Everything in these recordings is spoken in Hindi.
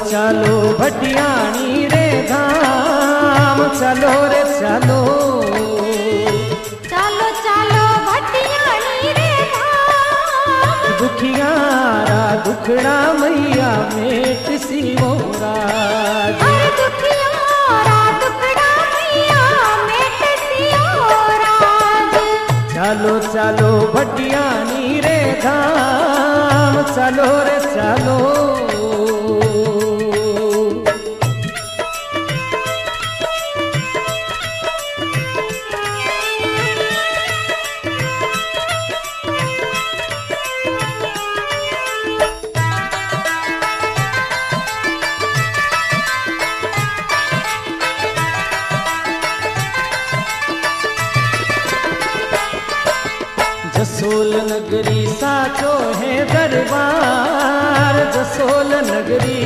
चालो भटियाणी रे धाम, चलो रे चलो। चालो चालो भटियाणी रे धाम, दुखियारा दुखड़ा मैया मेट सियोराज। अरे दुखियारा दुखड़ा मैया मेट सियोराज। चालो चालो भटियाणी रे धाम, चलो रे चलो। जसोल नगरी साचो है दरबार, जसोल नगरी।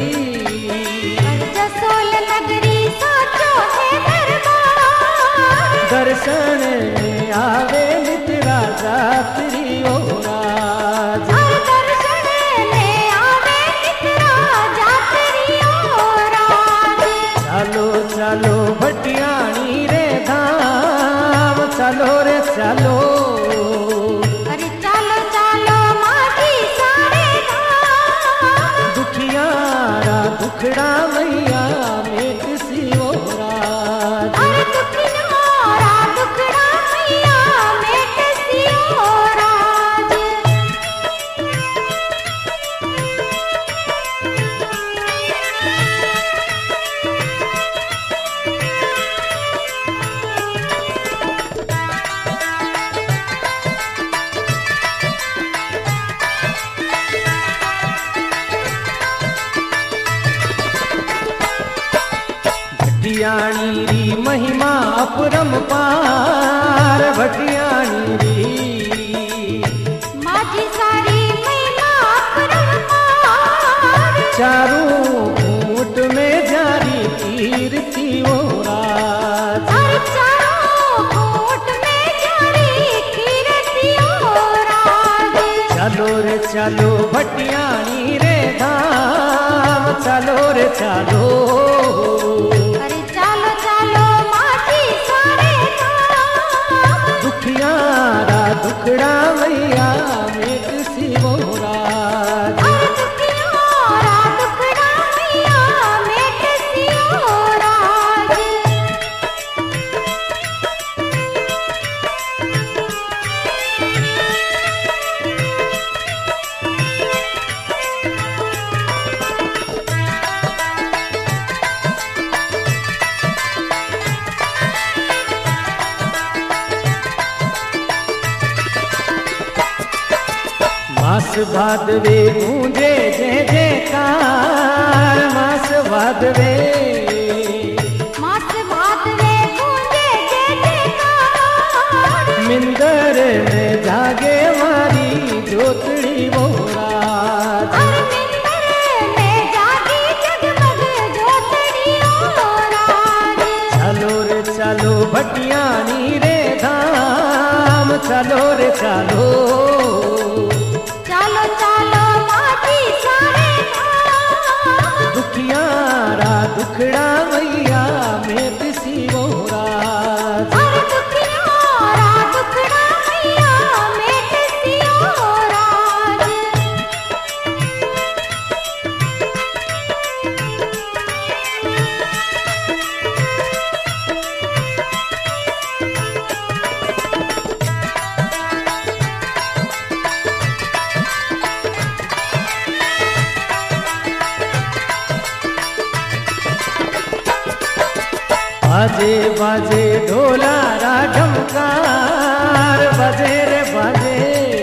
जसोल नगरी साचो है दरबार, दर्शन में आवे नित राजा त्रियो राज। दर्शन में आवे नित राजा त्रियो राज। चालो चालो भटियाणी रे धाम, चलो रे चलो। अरे चालो चालो माटी सारे धाम, दुखियारा दुखड़ा मैया मेट सियोराज। अरे दुखियारा दुखड़ा मैया मेट सियोराज। भटियाणी री महिमा अपरंपार, भटियाणी री माझी सारी महिमा अपरंपार। चारों ऊंट में जारी कीर्ति वो राज। हर चारों ऊंट में जारी कीर्ति ओ राज। चलो रे चलो भटियाणी रे धाम, चलो रे चलो। अरे चालो चालो माटी सारे धाम, दुखियारा दुखड़ा मैया मेट सियोराज। अरे दुखियारा दुखड़ा मैया मेट सियोराज। मास भादवे गूंजे जय जयकार, मास भादवे। मास भादवे गूंजे जय जयकार, मिंदर में जागे मारी जोतड़ी वो राज। हर मिंदर में जागी जगमग ज्योतड़ी ओ राज। चलो रे चलो भटियाणी रे धाम, चलो रे चलो। चालो चालो माटी सारे धाम, दुखियारा दुखड़ा मैया मेट सियोराज। हर दुखियारा दुखड़ा मैया मेट सियोराज। बाजे बाजे ढोला राढमकार, बाजे रे बाजे।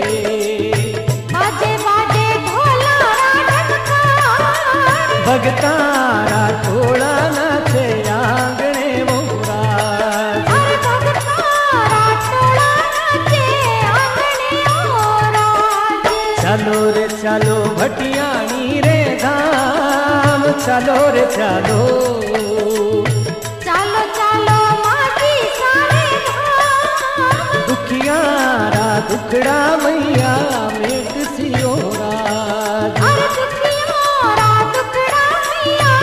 बाजे बाजे ढोला राढमकार, भगतारा थोड़ा नाचे आंगणे वो राज। हर भगतारा टोला नाचे आंगणे ओ राज। चलो रे चलो भटियाणी रे धाम, चलो रे चलो। चालो चालो माटी सारे धाम, दुखियारा दुखड़ा मैया मेट सियोराज। अरे दुखियारा दुखड़ा मैया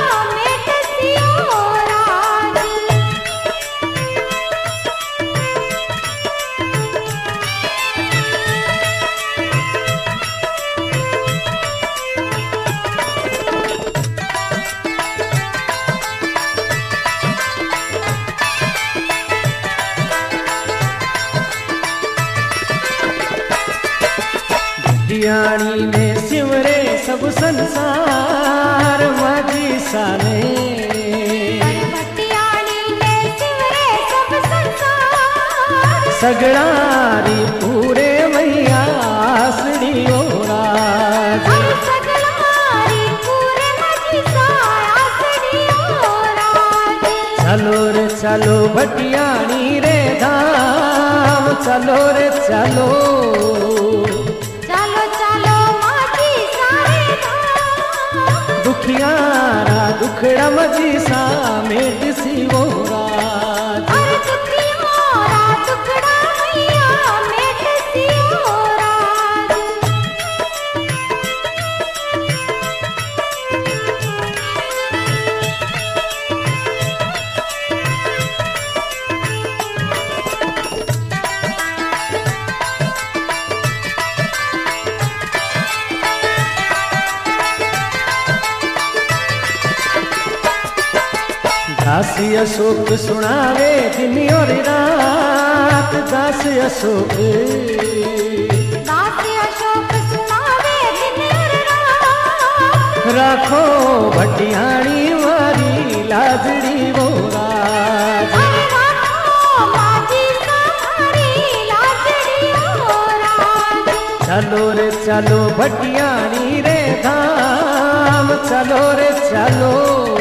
भटियाणी में सिमरे सब संसार माझी साने भटियाणी में सिमरे सब संसार सगळारी पूरे मैया आसड़ियो राज सगळारी पूरे माझी आसड़ियो राज चलो रे चलो भटियाणी रे धाम चलो रे चलो चालो चालो माझी सारे धाम दुखियारा दुखड़ा मजी सा मेट सिवो राज और दुखियारा दुखड़ा मैया मेट सियो राज दास अशोक सुनावे दिन और रात दास अशोक दास अशोक सुनावे दिन और रात राखो भटियाणी वारी लाजड़ी वो राज अरे राखो माझी सारी लाजड़ियो राज चलो रे चलो भटियाणी रे धाम चलो रे चलो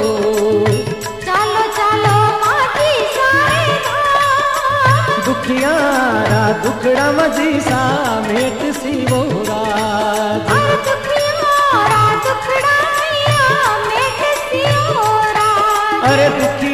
चालो चालो माझी सारे धाम दुखियारा दुखड़ा मजी सा मेट सिवो राज और दुखियारा दुखड़ा मैया मेट सियो राज अरे दुखी